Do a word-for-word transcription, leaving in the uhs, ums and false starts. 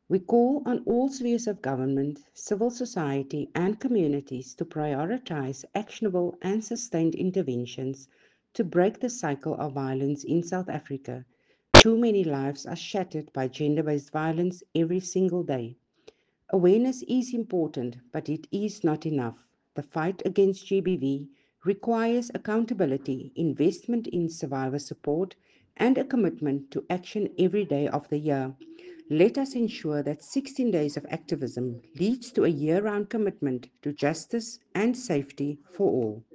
We call on all spheres of government, civil society, and communities to prioritize actionable and sustained interventions to break the cycle of violence in South Africa. Too many lives are shattered by gender based violence every single day. Awareness is important, but it is not enough. The fight against G B V requires accountability, investment in survivor support, and a commitment to action every day of the year. Let us ensure that sixteen days of activism leads to a year round commitment to justice and safety for all.